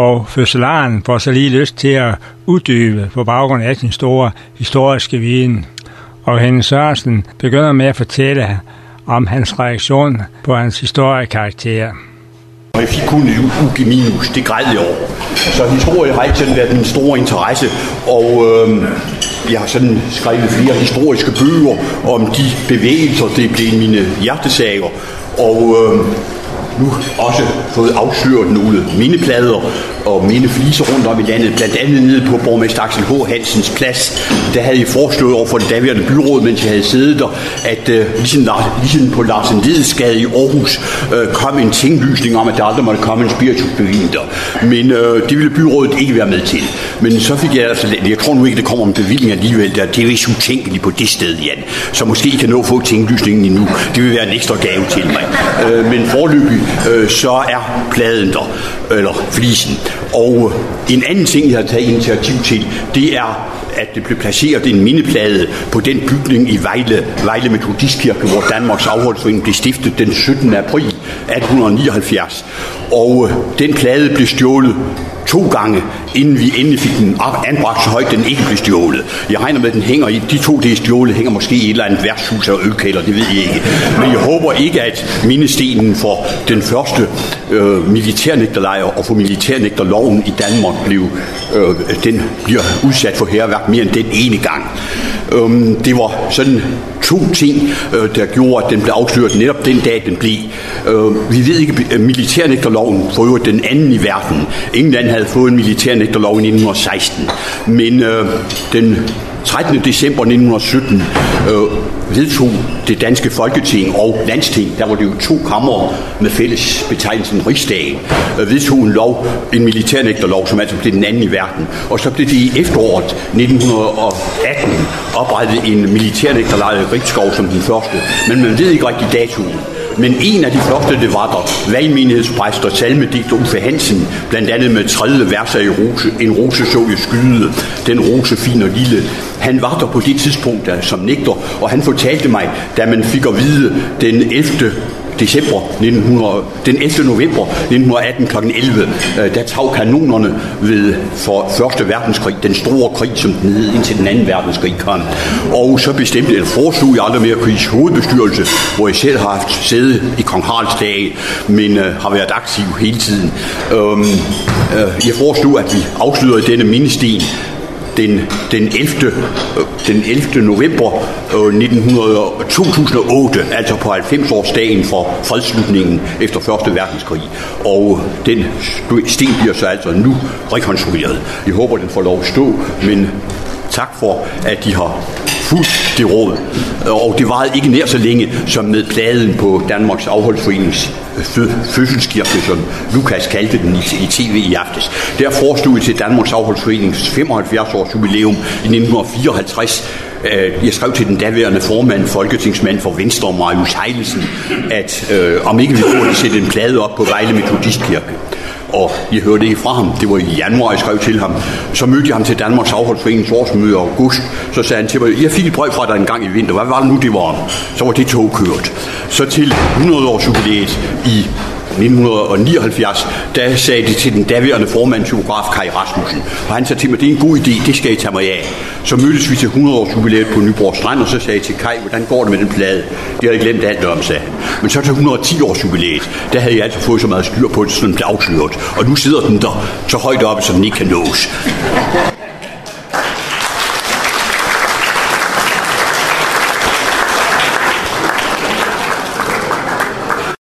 Og fødselaren får så lige lyst til at uddybe på baggrund af sin store historiske viden. Og Henning Sørensen begynder med at fortælle om hans reaktion på hans historiekarakter. Jeg fik kun UG minus, det græd jeg over. Så historie har altid været min store interesse, og jeg har sådan skrevet flere historiske bøger om de bevægelser, det blev mine hjertesager. Og nu også fået afsløret nogle mindeplader og mindefliser rundt om i landet, blandt andet nede på borgmester Axel H. Hansens plads. Der havde jeg foreslået over for det daværende byråd, mens jeg havde siddet der, at ligesom på Larsen Ledesgade i Aarhus kom en tinglysning om, at der aldrig måtte komme en spiritusbevilling der. Men det ville byrådet ikke være med til. Men så fik jeg altså, jeg tror nu ikke, det kommer en bevilling alligevel, det er vist utænkeligt på det sted, Jan. Så måske I kan nå at få tinglysningen endnu. Det vil være en ekstra gave til mig. Men forløbig så er pladen der, eller flisen. Og en anden ting, jeg har taget initiativ til, det er, at det blev placeret en mindeplade på den bygning i Vejle Metodistkirke, hvor Danmarks Afholdsforening blev stiftet den 17. april 1879. Og den plade blev stjålet 2 gange, inden vi endelig fik den anbragt så højt, den ikke blev stjålet. Jeg regner med, at den hænger i, de 2 det er stjålet, hænger måske i et eller andet værtshus og ølkælder, det ved jeg ikke. Men jeg håber ikke, at mindestenen for den første militærnægterlejr og for militærnægterloven i Danmark den bliver udsat for hærværk mere end den ene gang. Det var sådan 2 ting, der gjorde, at den blev afsløret netop den dag, den blev. Vi ved ikke, at militærnægterloven for den anden i verden. England havde fået en militærnægterlov i 1916, men den 13. december 1917 vedtog det danske Folketing og Landsting, der var det jo 2 kamre med fælles betegnelsen Rigsdagen, vedtog en militærnægterlov, som altså blev den anden i verden. Og så blev det i efteråret 1918 oprettet en militærnægterlejr i Gribskov som den første, men man ved ikke rigtig datoen. Men en af de første, det var der valgmenighedspræst og salmedigter Uffe Hansen, blandt andet med 30 verser i Rose, en rose så jeg skyde, den rose fin og lille. Han var der på det tidspunkt som nægter, og han fortalte mig, da man fik at vide den 11. november 1918 kl. 11, der tag kanonerne for 1. verdenskrig, den store krig, som den hed, indtil den 2. verdenskrig kom. Og så bestemte jeg, foreslog jeg aldrig mere krigs hovedbestyrelse, hvor jeg selv har haft sæde i Kong Haralds dage, men har været aktiv hele tiden. Jeg foreslog, at vi afslørede denne mindesten den 11. november 2008, altså på 90-årsdagen for fredsslutningen efter 1. verdenskrig. Og den sten bliver så altså nu rekonstrueret. Jeg håber, den får lov at stå, men tak for, at de har fulgt det råd. Og det varede ikke nær så længe som med pladen på Danmarks Afholdsforenings fødselskirke, som Lukas kaldte den i tv i aftes. Der forestod jeg til Danmarks Afholdsforenings 75-års jubilæum i 1954. Jeg skrev til den daværende formand, folketingsmand for Venstre, Marius Heilesen, at om ikke vi burde sætte en plade op på Vejle Metodistkirke. Og jeg hørte ikke fra ham. Det var i januar, jeg skrev til ham. Så mødte jeg ham til Danmarks Afholdsforenings årsmøde i august. Så sagde han til mig, jeg fik et brev fra dig en gang i vinter. Hvad var det nu, det var om? Så var det tog kørt. Så til 100-års jubilæet i 1979, der sagde det til den daværende formand, typograf Kai Rasmussen. Og han sagde til mig, det er en god idé, det skal I tage mig af. Så mødtes vi til 100-års jubilæet på Nyborg Strand, og så sagde jeg til Kai, hvordan går det med den plade? Det havde jeg glemt alt om, sagde han. Men så til 110-års jubilæet, der havde jeg altså fået så meget styr på det, så den blev afsløret. Og nu sidder den der så højt oppe, så den ikke kan nås.